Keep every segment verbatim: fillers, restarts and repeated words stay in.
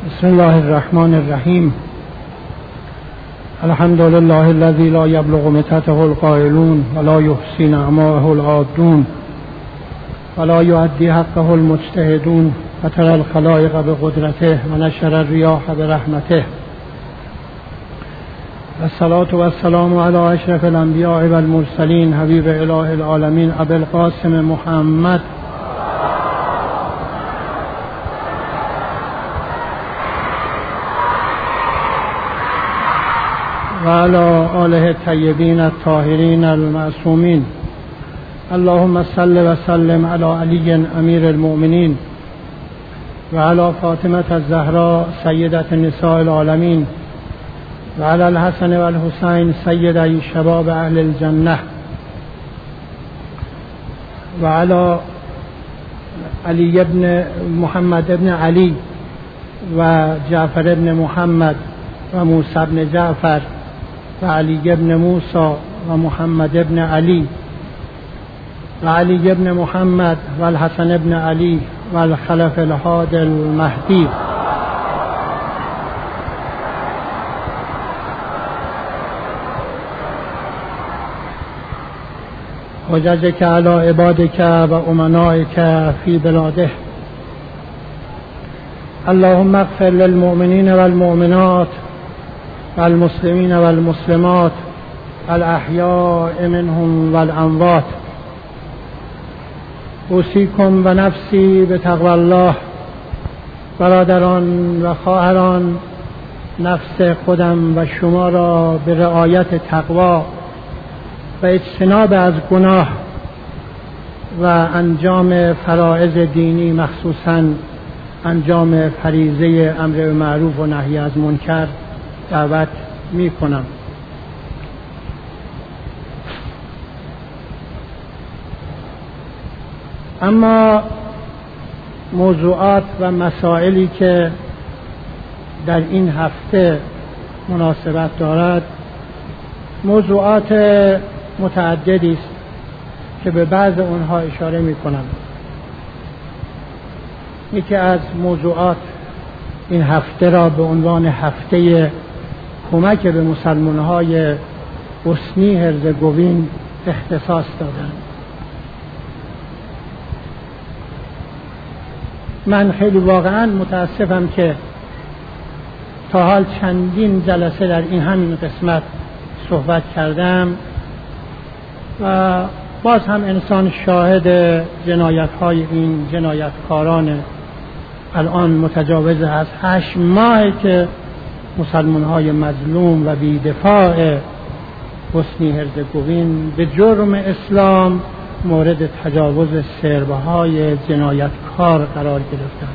بسم الله الرحمن الرحیم. الحمد لله الذي لا يبلغ متته القائلون ولا يحصي نعماءه العادون ولا يؤدي حقه المجتهدون فترى الخلائق بقدرته ونشر الرياح برحمته. الصلاة والسلام على اشرف الانبیاء والمرسلین حبیب اله العالمین ابی القاسم محمد و علی آله الطیبین الطاهرین المعصومین. اللهم صل و سلم علی علی امیر المؤمنین و علی فاطمه الزهراء سیدة نساء العالمین و علی الحسن و الحسین سیدی شباب اهل الجنه و علی علی ابن محمد ابن علی و جعفر ابن محمد و موسی ابن جعفر و علی ابن موسی و محمد ابن علی و علی ابن محمد و الحسن ابن علی و الخلف الهادی المهدی. حججک علی عبادک و امنائک فی بلاده. اللهم اغفر للمؤمنین والمؤمنات والمسلمین والمسلمات الاحیاء منهم والاموات. اوصیکم و نفسی به تقوی الله. برادران و خواهران، نفس خودم و شما را به رعایت تقوا و اجتناب از گناه و انجام فرائض دینی، مخصوصاً انجام فریضه امر به معروف و نهی از منکر دعوت می کنم. اما موضوعات و مسائلی که در این هفته مناسبت دارد موضوعات متعددی است که به بعض آنها اشاره می کنم. یکی از موضوعات این هفته را به عنوان هفته کمک به مسلمان‌های بوسنی هرزگوین اختصاص دادند. من خیلی واقعا متاسفم که تا حال چندین جلسه در این همین قسمت صحبت کردم و باز هم انسان شاهد جنایت‌های این جنایتکاران الان متجاوز از هشت ماهی که مسلمان‌های مظلوم و بی‌دفاع بوسنی هرزگوین به جرم اسلام مورد تجاوز سرباهای جنایتکار قرار گرفتند.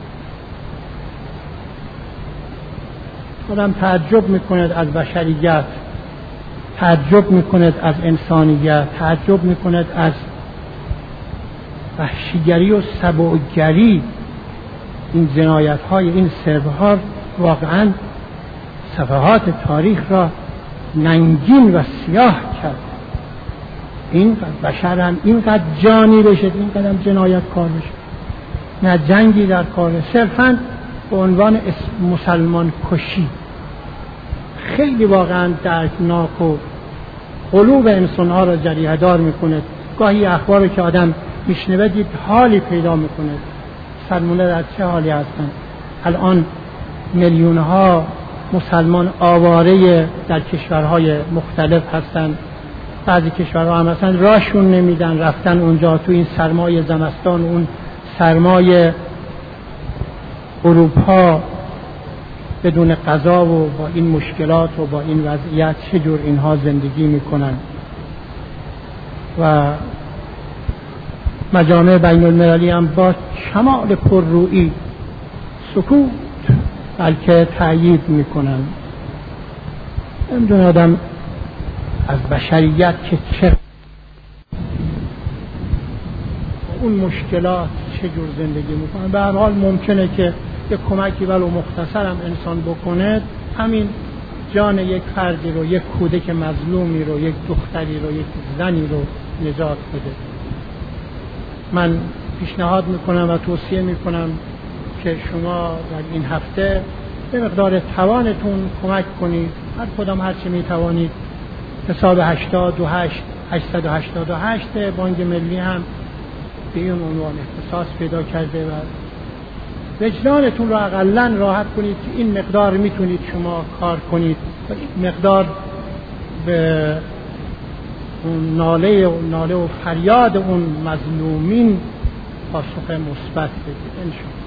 آدم تعجب می‌کند از بشریت، تعجب می‌کند از انسانیت، تعجب می‌کند از وحشیگری و سبوگری. این جنایت‌های این سرباها واقعاً صفحات تاریخ را ننگین و سیاه کرد. این بشر هم اینقدر جانی بشه، اینقدر جنایتکار بشه، نه جنگی در کار، صرفاً به عنوان مسلمان کشی. خیلی واقعاً دردناک و قلوب انسان‌ها را جریحه دار می‌کند. گاهی اخباری که آدم میشنوه دید حالی پیدا می‌کند. مسلمان‌ها در چه حالی هستند؟ الان میلیون‌ها مسلمان آواره در کشورهای مختلف هستند. بعضی کشورها هم مثلا راهشون نمیدن رفتن اونجا تو این سرمای زمستان، اون سرمای اروپا بدون غذا و با این مشکلات و با این وضعیت چجور اینها زندگی میکنن. و مجامع بین المللی هم با کمال پررویی سکوت بلکه تأیید میکنن. نمیدونه آدم از بشریت که چه اون مشکلات چجور زندگی میکنن. به هر حال ممکنه که یک کمکی ولو مختصر هم انسان بکنه، همین جان یک فردی رو، یک کودک مظلومی رو، یک دختری رو، یک زنی رو نجات بده. من پیشنهاد میکنم و توصیه میکنم که شما در این هفته به مقدار توانتون کمک کنید، هر کدام هر چه می توانید. حساب هشتاد و هشت هشتصد و هشتاد و هشت بانک ملی هم به این عنوان اختصاص پیدا کرده و وجدانتون رو اقلن راحت کنید که این مقدار میتونید شما کار کنید و این مقدار به اون ناله و ناله و فریاد اون مظلومین پاسخ مثبت بدید انشاءالله.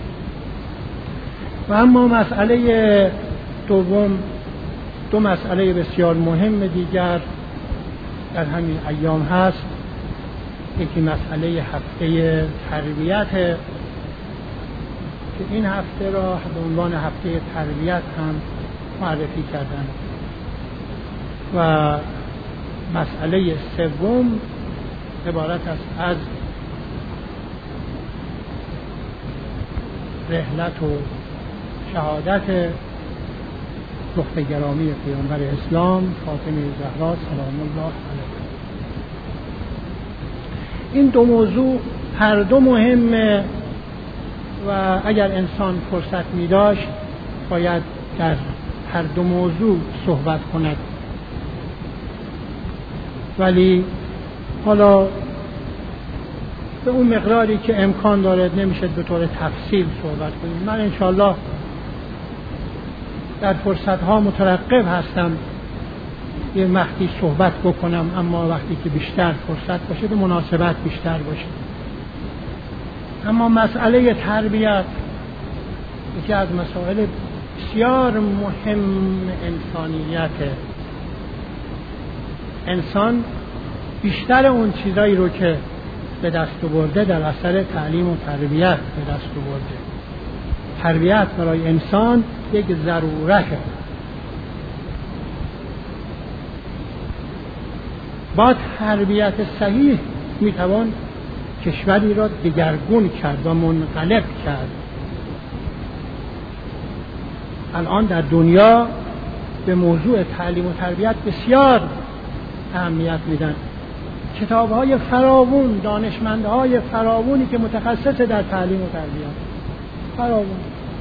و اما مسئله دوم، دو مسئله بسیار مهم دیگر در همین ایام هست. یکی مسئله هفته تربیت که این هفته را به عنوان هفته تربیت هم معرفی کردن و مسئله سوم عبارت است از رحلت و شهادت دختر گرامی پیامبر اسلام فاطمه زهرا سلام الله علیها. این دو موضوع هر دو مهمه و اگر انسان فرصت می داشت باید در هر دو موضوع صحبت کند، ولی حالا به اون مقداری که امکان دارد نمیشه به طور تفصیل صحبت کنیم. من انشاءالله در فرصتها مترقب هستم یه وقتی صحبت بکنم، اما وقتی که بیشتر فرصت باشه به مناسبت بیشتر باشه. اما مسئله تربیت یکی از مسائل بسیار مهم انسانیته. انسان بیشتر اون چیزایی رو که به دست برده در اثر تعلیم و تربیت به دست برده. تربیت برای انسان یک ضرورته. با تربیت صحیح میتوان کشوری را دگرگون کرد و منقلب کرد. الان در دنیا به موضوع تعلیم و تربیت بسیار اهمیت میدن. کتاب‌های فراوون، دانشمندهای فراوونی که متخصص در تعلیم و تربیت فراوون.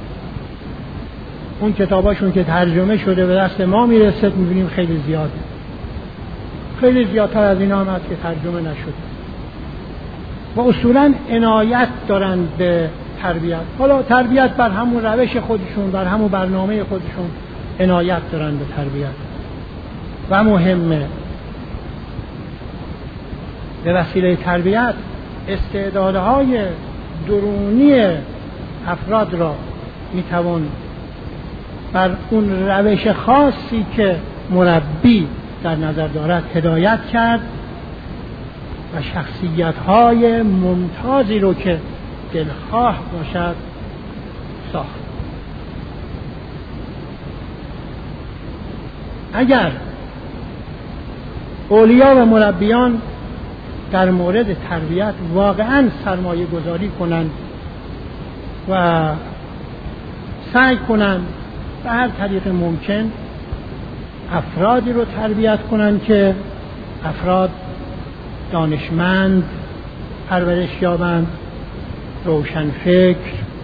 اون کتاباشون که ترجمه شده به دست ما میرسه میبینیم خیلی زیاده، خیلی زیادتر از اینا هم هست که ترجمه نشده و اصولاً عنایت دارن به تربیت. حالا تربیت بر همون روش خودشون، بر همون برنامه خودشون عنایت دارن به تربیت و مهمه به وسیله تربیت استعدادهای درونی افراد را میتوان بر اون روش خاصی که مربی در نظر دارد هدایت کرد و شخصیت‌های ممتازی رو که دلخواه باشد ساخت. اگر اولیا و مربیان در مورد تربیت واقعاً سرمایه گذاری کنند و سعی کنند به هر طریق ممکن افرادی رو تربیت کنند که افراد دانشمند پرورش یابند، روشنفکر،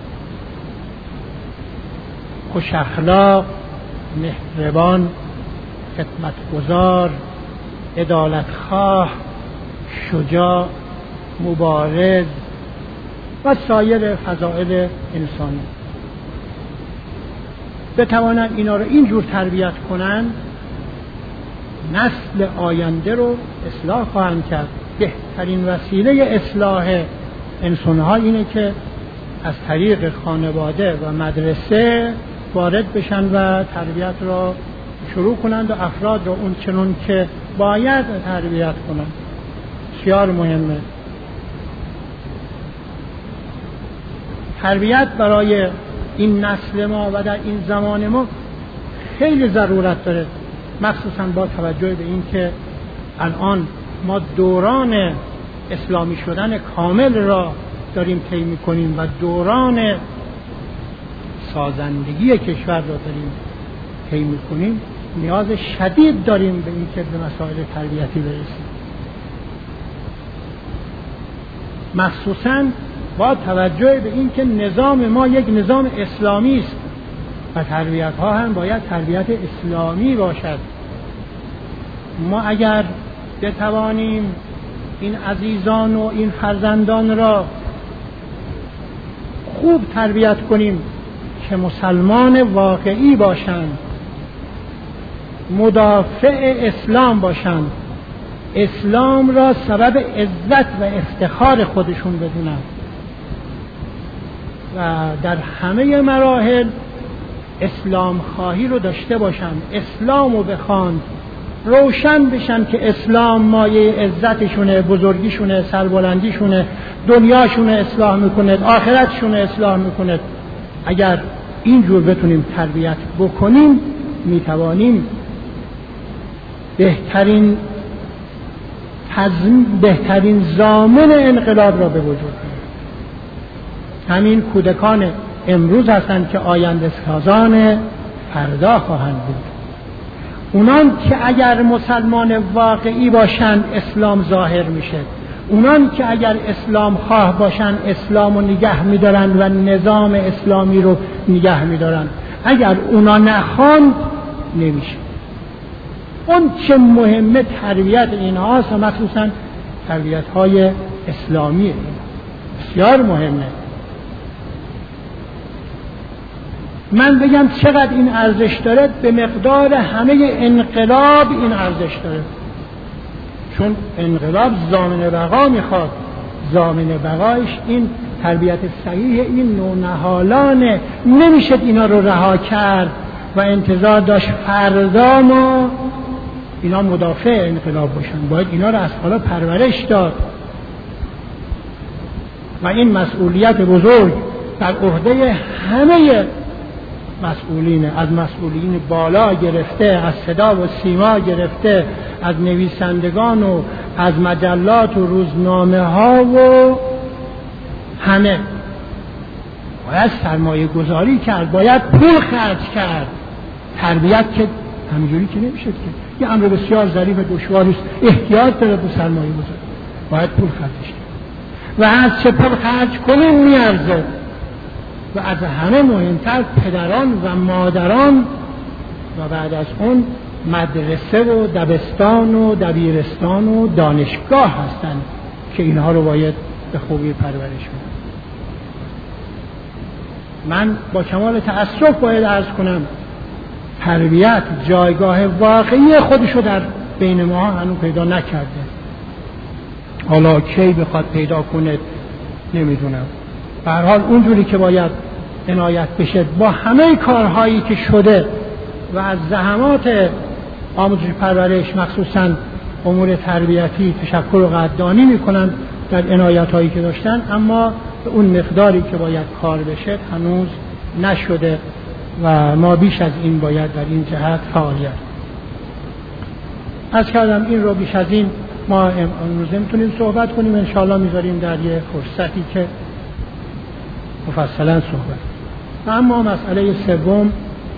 خوش اخلاق، مهربان، خدمتگزار، عدالتخواه، شجاع، مبارز و سایر فضائل انسانی بتوانند اینا رو اینجور تربیت کنند، نسل آینده رو اصلاح خواهند کرد. بهترین وسیله اصلاح انسان‌ها اینه که از طریق خانواده و مدرسه وارد بشن و تربیت را شروع کنند و افراد را اون چنون که باید تربیت کنند. بسیار مهمه. تربیت برای این نسل ما و در این زمان ما خیلی ضرورت داره، مخصوصا با توجه به این که الان ما دوران اسلامی شدن کامل را داریم طی می‌کنیم و دوران سازندگی کشور را داریم طی می‌کنیم. نیاز شدید داریم به این که به مسائل تربیتی برسیم، مخصوصا با توجه به این که نظام ما یک نظام اسلامی است و تربیت ها هم باید تربیت اسلامی باشد. ما اگر بتوانیم این عزیزان و این فرزندان را خوب تربیت کنیم که مسلمان واقعی باشند، مدافع اسلام باشند، اسلام را سبب عزت و افتخار خودشون بدونند و در همه مراحل اسلام خواهی رو داشته باشند، اسلام رو بخواند، روشن بشن که اسلام مایه عزتشونه، بزرگیشونه، سربلندیشونه، دنیاشونه اصلاح میکنه، آخرتشونه اصلاح میکنه. اگر اینجور بتونیم تربیت بکنیم میتوانیم بهترین تزم... بهترین ضامن انقلاب را به وجود بیاریم. همین کودکان امروز هستند که آینده سازان فردا خواهند بود. اونان که اگر مسلمان واقعی باشند اسلام ظاهر میشه، اونان که اگر اسلام خواه باشند اسلام رو نگه میدارن و نظام اسلامی رو نگه میدارن. اگر اونا نخوان نمیشه. اون چه مهمه تربیت اینهاست و مخصوصا تربیت های اسلامی بسیار مهمه. من بگم چقدر این ارزش داره، به مقدار همه انقلاب این ارزش داره، چون انقلاب ضامن بقا میخواد. ضامن بقایش این تربیت صحیح این نونهالانه. نمیشه اینا رو رها کرد و انتظار داشت فردا ما اینا مدافع انقلاب باشن. باید اینا رو از حالا پرورش داد و این مسئولیت بزرگ در عهده همه مسئولین، از مسئولین بالا گرفته، از صدا و سیما گرفته، از نویسندگان و از مجلات و روزنامه ها و همه باید سرمایه گذاری کرد، باید پول خرج کرد. تربیت که همینجوری که نمیشه که یه امر بسیار ظریف و دشواری است، احتیاج داره به سرمایه گذاری، باید پول خرجش کرد و از چه پول خرج کنیم میارزه. و از همه مهمتر پدران و مادران و بعد از اون مدرسه و دبستان و دبیرستان و دانشگاه هستند که اینها رو باید به خوبی پرورش بدن. من با کمال تأسف باید عرض کنم تربیت جایگاه واقعی خودشو در بین ما هنوز پیدا نکرده. حالا کی بخواد پیدا کنه نمیدونم. به هر حال اونجوری که باید عنایت بشه با همه کارهایی که شده و از زحمات آموزش پرورش مخصوصا امور تربیتی تشکر و قدردانی میکنن در عنایت‌هایی که داشتن، اما به اون مقداری که باید کار بشه هنوز نشده و ما بیش از این باید در این جهت فعالیت. از کردم این رو بیش از این ما امروز نمیتونیم صحبت کنیم، انشاءالله میذاریم در یه فرصتی که مفصلا صحبت. اما مسئله سوم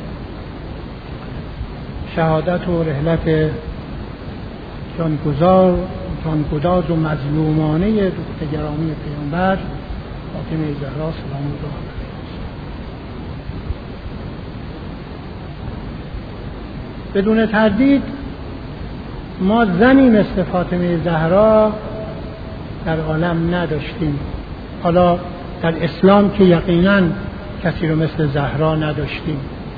شهادت و رحلت جانگذار جانگداز و مظلومانه دختر گرامی پیامبر فاطمه زهرا سلام الله علیها. بدون تردید ما زنی مثل فاطمه زهرا در عالم نداشتیم. حالا در اسلام که یقیناً کسی رو مثل زهرا نداشتیم.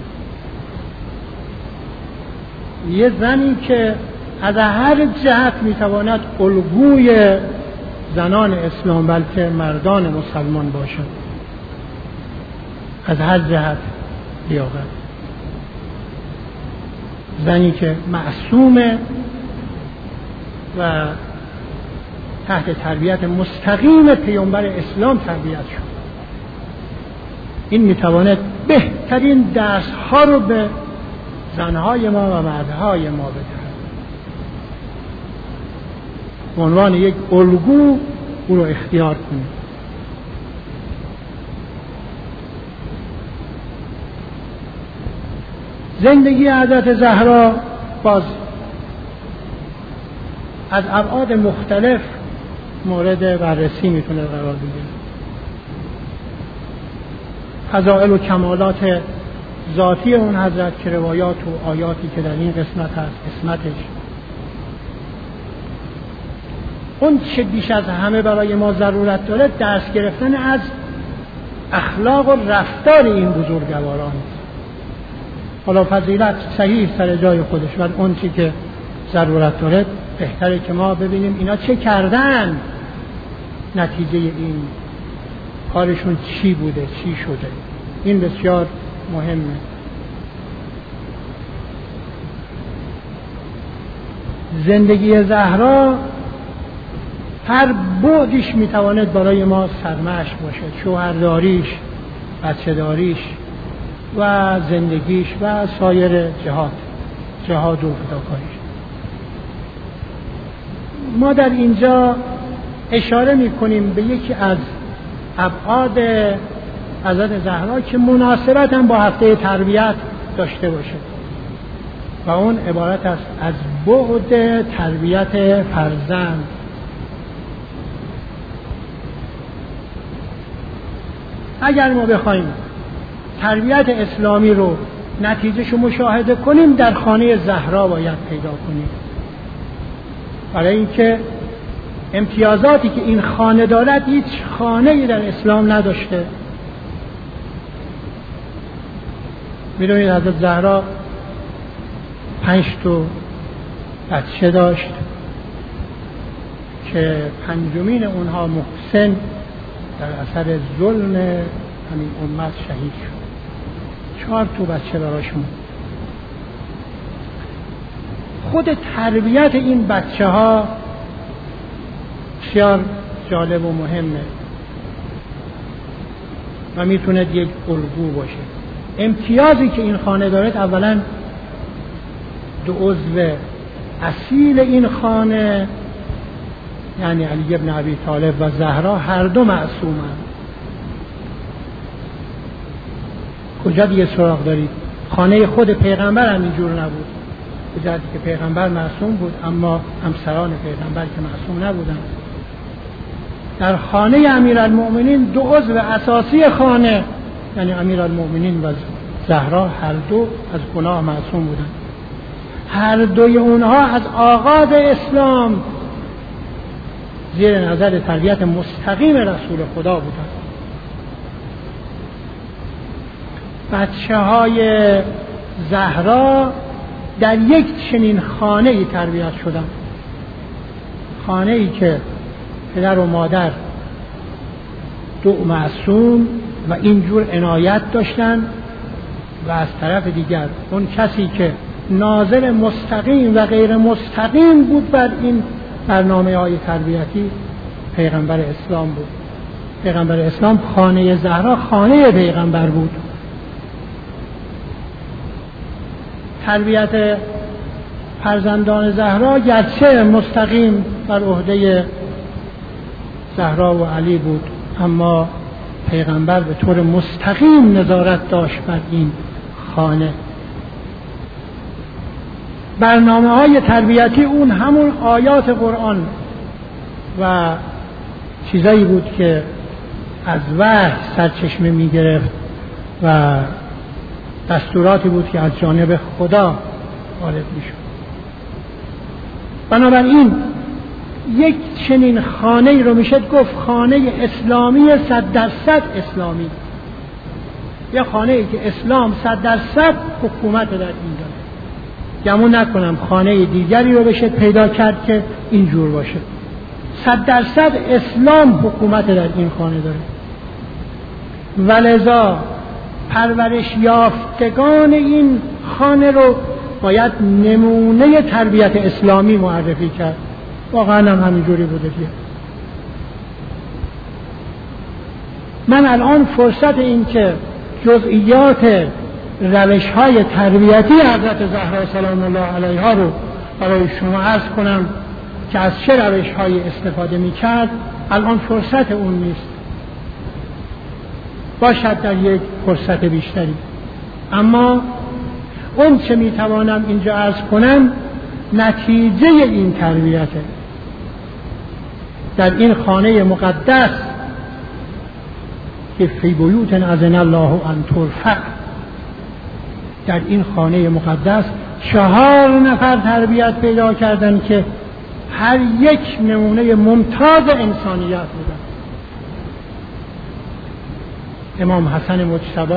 یه زنی که از هر جهت میتواند الگوی زنان اسلام بلکه مردان مسلمان باشد، از هر جهت لیاقت. زنی که معصومه و تحت تربیت مستقیم پیامبر اسلام تربیت شد. این میتواند بهترین درس‌ها رو به زنهای ما و مردهای ما بدهد. به عنوان یک الگو او رو اختیار کنید. زندگی حضرت زهرا باز از ابعاد مختلف مورد بررسی میتونه قرار بگیره. فضائل و کمالات ذاتی اون حضرت که روایات و آیاتی که در این قسمت هست قسمتش. اون چه بیش از همه برای ما ضرورت داره درس گرفتن از اخلاق و رفتار این بزرگواران. حالا فضیلت صحیح سر جای خودش، ولی اون چی که ضرورت داره بهتره که ما ببینیم اینا چه کردن، نتیجه این کارشون چی بوده، چی شده. این بسیار مهمه. زندگی زهرا هر بعدش میتواند برای ما سرمشق باشه، شوهرداریش، بچه‌داریش و زندگیش و سایر جهات جهاد و فداکاریش. ما در اینجا اشاره میکنیم به یکی از ابعاد حضرت زهرا که مناسبت هم با هفته تربیت داشته باشه و اون عبارت است از بعد تربیت فرزند. اگر ما بخوایم تربیت اسلامی رو نتیجهشو مشاهده کنیم در خانه زهرا باید پیدا کنیم، برای اینکه امتیازاتی که این خانه دارد هیچ خانه‌ای در اسلام نداشته. می‌دونید حضرت زهرا پنج تا بچه داشت که پنجمین اونها محسن در اثر ظلم همین امت شهید شد. چهار تا بچه براشون. خود تربیت این بچه ها بسیار جالب و مهمه و میتونه یک الگو باشه. امتیازی که این خانه دارد، اولا دو عضو اصیل این خانه یعنی علی ابن ابی طالب و زهرا هر دو معصومند. کجا دیگه سراغ دارید؟ خانه خود پیغمبر هم اینجور نبود، کجا که پیغمبر معصوم بود اما همسران پیغمبر که معصوم نبودند. در خانه امیرالمؤمنین دو عضو اساسی خانه یعنی امیرالمؤمنین و زهرا هر دو از گناه معصوم بودند. هر دوی اونها از آغاز اسلام زیر نظر تربیت مستقیم رسول خدا بودند. بچه های زهرا در یک چنین خانه ای تربیت شدند، خانه ای که پدر و مادر دو معصوم و اینجور عنایت داشتن و از طرف دیگر اون کسی که ناظر مستقیم و غیر مستقیم بود بر این برنامه های تربیتی پیغمبر اسلام بود. پیغمبر اسلام خانه زهرا خانه پیغمبر بود. تربیت فرزندان زهرا گرچه مستقیم بر عهده زهرا و علی بود، اما پیغمبر به طور مستقیم نظارت داشت بر این خانه. برنامه های تربیتی اون همون آیات قرآن و چیزایی بود که از وحی سرچشمه می گرفت و دستوراتی بود که از جانب خدا وارد می شد. بنابراین یک چنین خانه ای رو میشد گفت خانه اسلامی صد درصد اسلامی، یا خانه ای که اسلام صد درصد حکومت در این داره. گمون نکنم خانه دیگری رو بشه پیدا کرد که اینجور باشه. صد درصد اسلام حکومت در این خانه داره. ولذا پرورش یافتگان این خانه رو باید نمونه تربیت اسلامی معرفی کرد. واقعا هم همینجوری بوده دیگه. من الان فرصت این که جزئیات روش های تربیتی حضرت زهرا سلام الله علیها رو برای شما عرض کنم که از چه روش های استفاده می کرد، الان فرصت اون نیست، باشد در یک فرصت بیشتری. اما اون چه می توانم اینجا عرض کنم نتیجه این تربیته. در این خانه مقدس که فی بیوت اذن الله ان ترفع، در این خانه مقدس چهار نفر تربیت پیدا کردن که هر یک نمونه ممتاز انسانیت بودن. امام حسن مجتبی،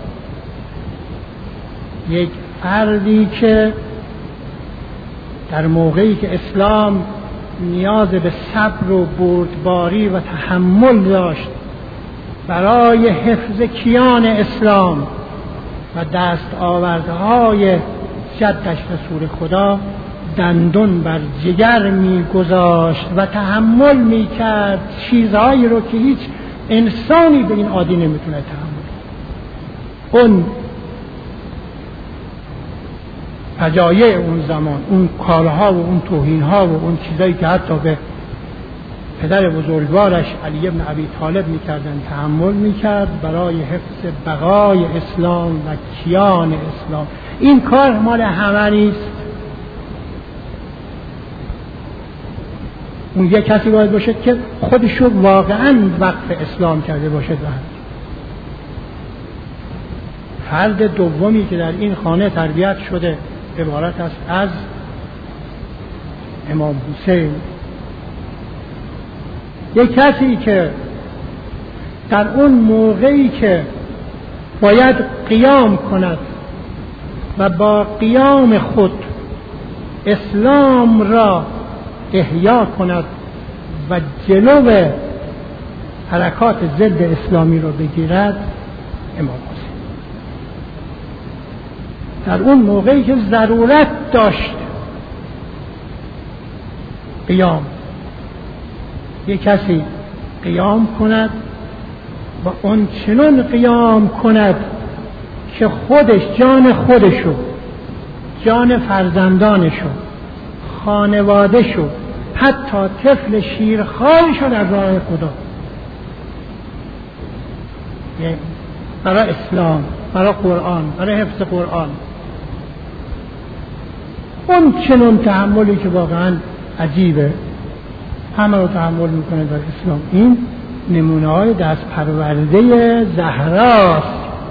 یک فردی که در موقعی که اسلام نیاز به صبر و بردباری و تحمل داشت برای حفظ کیان اسلام و دست آوردهای جدش رسول خدا، دندون بر جگر می گذاشت و تحمل می کرد چیزهایی رو که هیچ انسانی به این عادی نمیتونه تحمل. اون فجایع اون زمان، اون کارها و اون توهینها و اون چیزایی که حتی به پدر بزرگوارش علی بن ابی طالب میکردن تحمل میکرد برای حفظ بقای اسلام و کیان اسلام. این کار مال همه نیست. اون یک کسی باید باشد که خودشو واقعا وقف اسلام کرده باشد. فرد دومی که در این خانه تربیت شده عبارت است از امام حسین، یک کسی که در اون موقعی که باید قیام کند و با قیام خود اسلام را احیا کند و جلو حرکات ضد اسلامی را بگیرد، امام حسین در اون موقعی که ضرورت داشت قیام، یک کسی قیام کند و اون چنان قیام کند که خودش، جان خودشو، جان فرزندانشو، خانوادهشو، حتی طفل شیرخوارشو در راه خدا، برای اسلام، برای قرآن، برای حفظ قرآن، اون چنان تحملی که واقعا عجیبه، همه رو تحمل میکنه در اسلام. این نمونه های دست پرورده زهراست.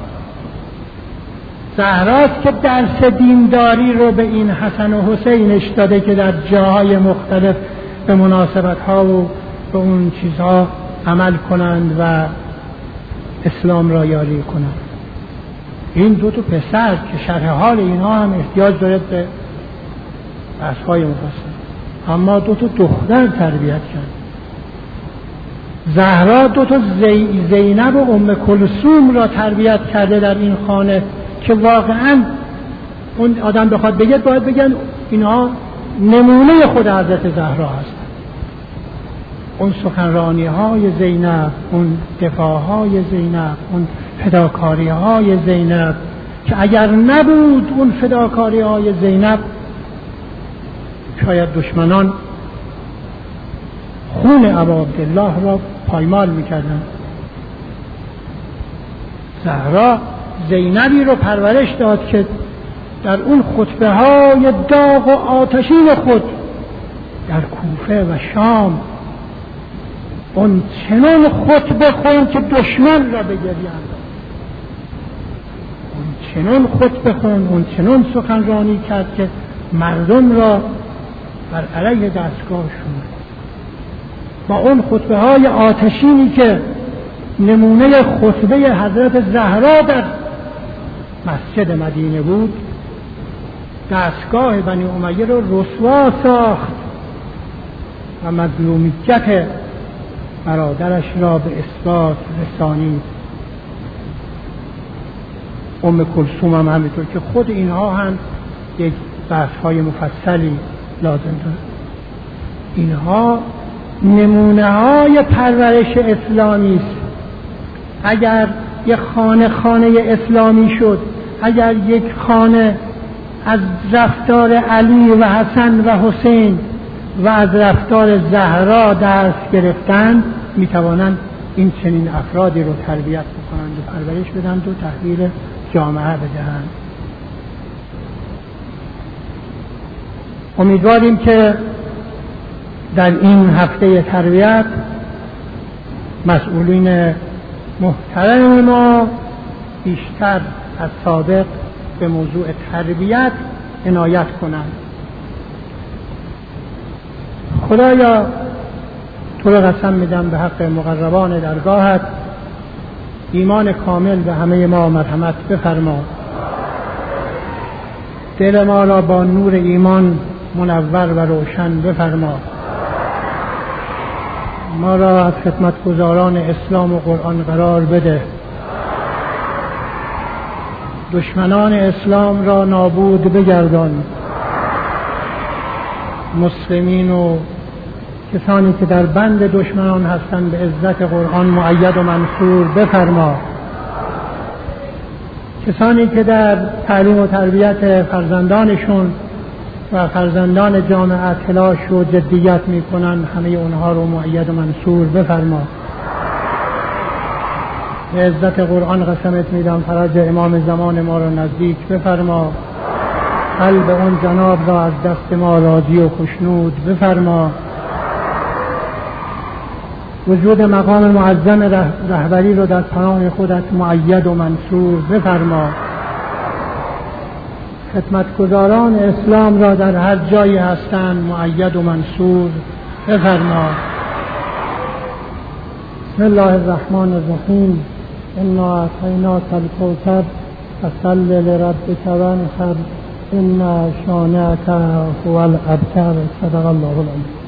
زهراست که درس دینداری رو به این حسن و حسینش داده که در جاهای مختلف به مناسبت ها و به اون چیزها عمل کنند و اسلام را یاری کنند. این دو تا پسر که شرح حال اینها هم احتیاج داره به بحث های مفصل، اما دو تا دختر تربیت کرد. زهرا دو تا زی زینب و ام کلثوم را تربیت کرده در این خانه که واقعا اون آدم بخواد بگه باید بگن اینها نمونه خود حضرت زهرا هست. اون سخنرانی های زینب، اون دفاع های زینب، اون فداکاری های زینب که اگر نبود اون فداکاری های زینب شاید دشمنان خون ابا عبدالله را پایمال میکردن. زهرا زینبی رو پرورش داد که در اون خطبه های داغ و آتشین خود در کوفه و شام اون چنان خطبه خوند که دشمن را بگریاند، اون چنان خطبه خوند، اون چنان سخنرانی کرد که مردم را بر علیه دستگاهشون با اون خطبه های آتشینی که نمونه خطبه حضرت زهرا در مسجد مدینه بود، دستگاه بنی امیه رو رسوا ساخت و مظلومیت برادرش را به اثبات رسانید. ام کلثوم هم همینطور که خود اینها هم یک بحث های مفصلی لازم داره. اینها نمونه های پرورش اسلامی است. اگر یک خانه خانه اسلامی شد، اگر یک خانه از رفتار علی و حسن و حسین و از رفتار زهرا درس گرفتند، میتوانند این چنین افرادی رو تربیت بکنند و پرورش بدند و تحویل جامعه بدهند. امیدواریم که در این هفته تربیت مسئولین محترم ما بیشتر از سابق به موضوع تربیت عنایت کنند. خدایا تو را قسم میدم به حق مقربان درگاهت، ایمان کامل به همه ما مرحمت بفرما، دل ما را با نور ایمان منور و روشن بفرما، ما را از خدمتگزاران اسلام و قرآن قرار بده، دشمنان اسلام را نابود بگردان، مسلمین و کسانی که در بند دشمنان هستند به عزت قرآن مؤید و منصور بفرما، کسانی که در تعلیم و تربیت فرزندانشون و فرزندان جامعه تلاش و جدیت میکنن همه اونها رو مؤید و منصور بفرما. به عزت قرآن قسمت میدم فرج امام زمان ما را نزدیک بفرما، قلب اون جناب را از دست ما راضی و خوشنود بفرما، وجود مقام معظم رهبری رو در پناه خودت مؤید و منصور بفرما، خدمتگزاران اسلام را در هر جایی هستند مؤید و منصور بفرما. بسم الله الرحمن الرحیم. انا اعطیناک الکوثر فصل لربک وانحر ان شانئک هو الابتر. صدق الله العظیم.